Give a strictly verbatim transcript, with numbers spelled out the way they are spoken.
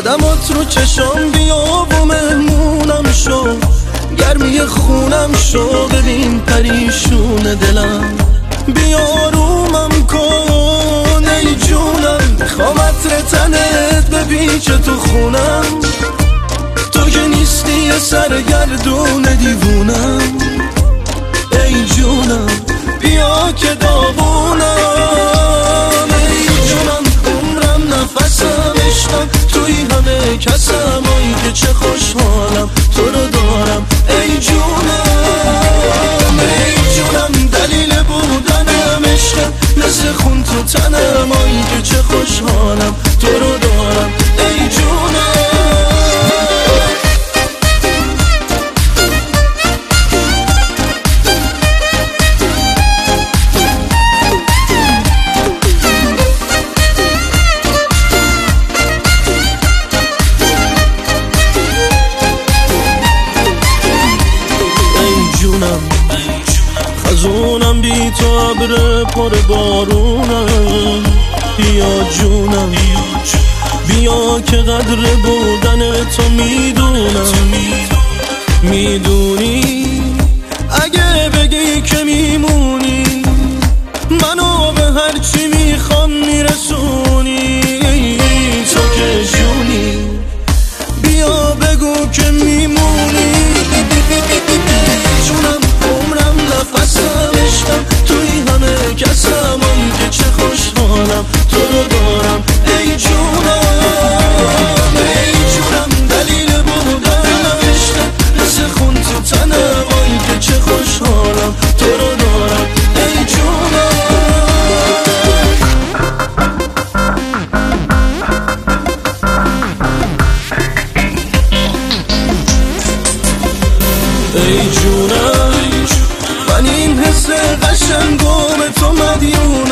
قدمات رو چشام بیا و مهمونم شو، گرمی خونم شو، ببین پریشون دلم، بیا رومم کن ای جونم، میخوام عطر تنت بپیچه تو خونم، تو که نیستی یه سرگردون دیوونم، ای جونم بیا که داغونم، ای جونم عمرم نفسم عشقم توی همه کسم، آی که چه خوشحالم تو رو دارم، ای جونم ای جونم دلیل بودنم عشقم، مثل خون تو تنم، آی که چه خوشحالم تو رو دارم، ای جونم. خزونم بی تو ابر پر بارونم، بیا جونم بیا که قدر بودن تو میدونم، میدونی اگه بگی که میمونی منو به هرچی میخوام میرسونی، تو که جونی بیا بگو که میمونی، جونم عمرم نفسم عشقم توی همه کسم، آی که چه خوشحالم تو رو دارم، ای جونم ای جونم دلیل بودنم عشقم، مثل خون تو تنم، آی که چه خوشحالم تو رو دارم، ای جونم. ای جونم من این حس قشنگم تو مدیون